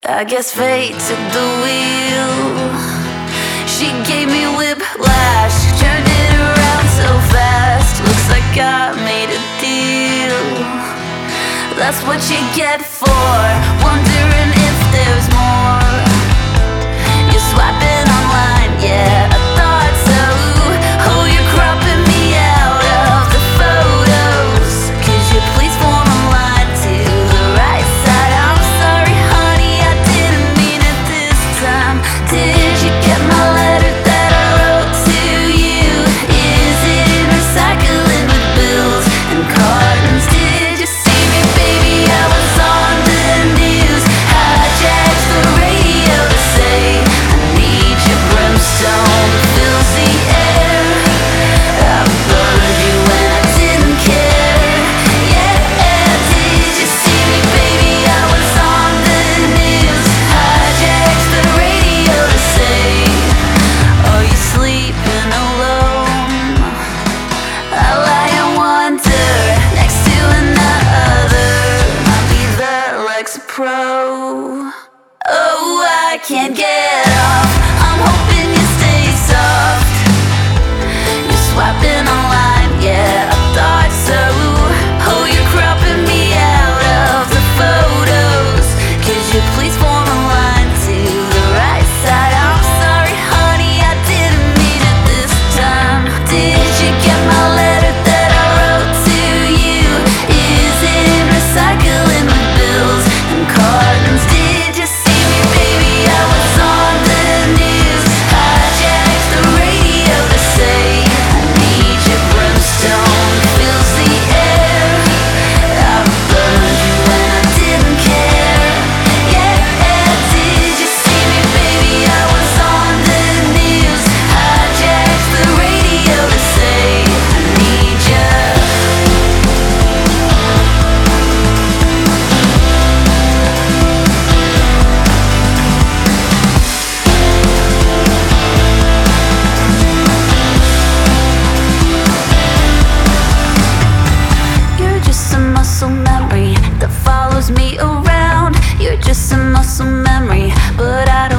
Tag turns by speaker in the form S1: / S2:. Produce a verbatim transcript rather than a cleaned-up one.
S1: I guess fate took the wheel. She gave me whiplash, turned it around so fast. Looks like I made a deal. That's what you get for wondering if there's more. You're swiping online, yeah, I thought so. Oh, you're cropping me out of the photos. Could you please form a line to the right side? I'm sorry, honey, I didn't mean it this time. Did you get my letter that I wrote to you? Is it in recycling with bills and cartons? Did you see me, baby? I was on the news. Hijacked the radio to say I need your brimstone that fills the air. I burned you when I didn't care. Yeah, did you see me, baby? I was on the news. Hijacked the radio to say, are you sleeping alone? I lie and wonder next to another. Might be that Lexapro. Oh, I can't get off. I'm hoping you stay soft. You're swiping online, yeah, I thought so. Oh, you're cropping me out of the photos. Could you please form a line to the right side? I'm sorry, honey, I didn't mean it this time. Did you get my letter that I wrote to you? Is it in recycling with bills and cartons? Did you see me, baby? I was on the news. Hijacked the radio to say I need your brimstone that fills the air. I burned you when I didn't care. Yeah, did you see me, baby? I was on the news. Hijacked the radio to say I need you. You're just a muscle memory that follows me around. You're just a muscle memory, but I don't